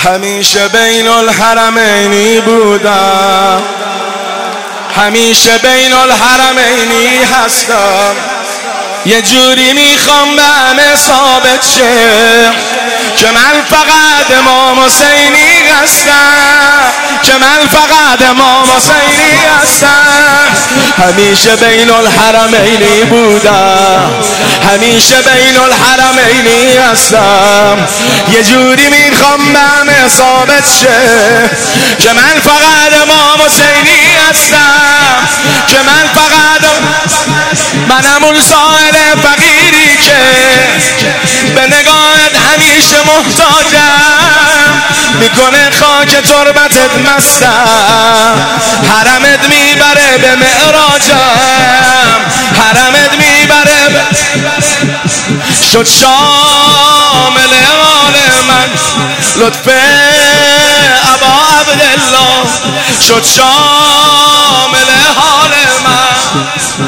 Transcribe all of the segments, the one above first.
همیشه بین الحرمینی بودم، همیشه بین الحرمینی هستم. یه جوری میخوام به همه ثابت شه که من فقط امام حسینی هستم، که من فقط امام حسینی هستم. همیشه بین الحرمینی بودم، همیشه بین الحرمینی هستم. یه جوری میخوام به همه ثابت شه که من فقط امام حسینی هستم، که من فقط منم اون سائل فقیری که به نگاهت همیشه محتاجم، میکنه خاک تربتت مستم. حرمت میبره به معراجم، حرمت میبره شد شامل حال من. لطف ابا عبدالله شد شامل حال من.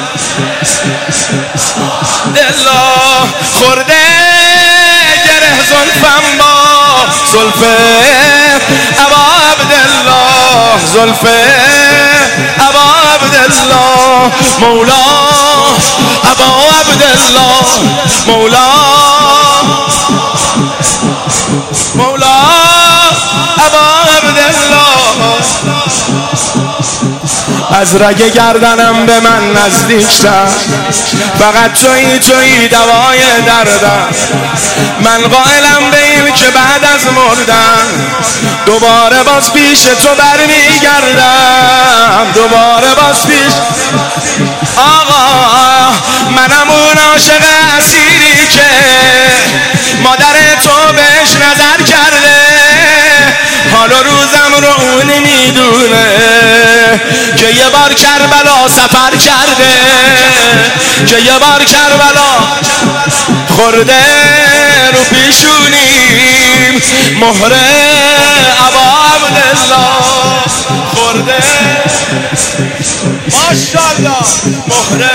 دلا خورده گره زلفم با زلف ابا عبدالله، زلف ابا عبدالله. مولا ابا عبدالله، مولا مولا ابا عبدالله. از رگ گردنم به من نزدیک‌تر، فقط تویی دوای دردم. من قائلم به این که بعد از مردن دوباره باز پیش تو برمیگردم، دوباره باز پیش. آقا منم اون عاشق اسیری که مادر تو بهش نظر کرده، حالا روزم رو اون میدونه که یه بار کربلا سفر کرده، که یه بار کربلا خورده رو پیشونیم مهر ابا عبدالله، خورده ماشاءالله مهر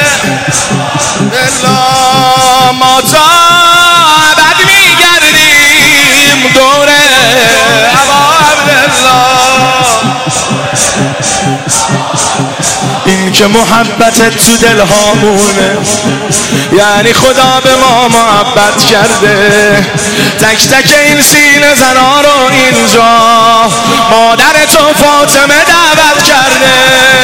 الله. ما تا ابد میگردیم دور ابا عبدالله. این که محبتت تو دل هامونه، یعنی خدا به ما محبت کرده. تک تک این سینه زنا رو اینجا مادر تو فاطمه دعوت کرده.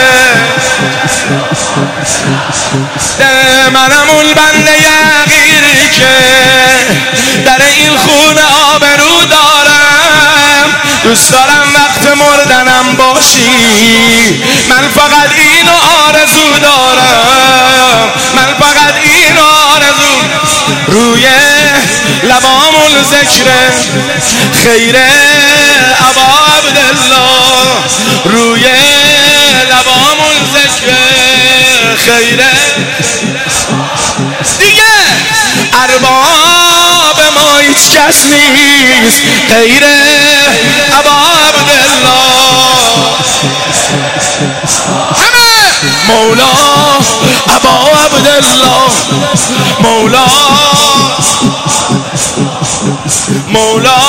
منم اون بنده حقیری که در این خونه آبرو دارم، دوست دارم وقت مردنم باشی. من فقط اینو آرزو دارم، من فقط اینو آرزو. روی لبامون ذکر خیر ابا عبدالله، روی لبامون ذکر خیر دیگه. ارباب ما هیچ کس نیست غیر ابا عبدالله. همه مولا ابا عبدالله، مولا مولا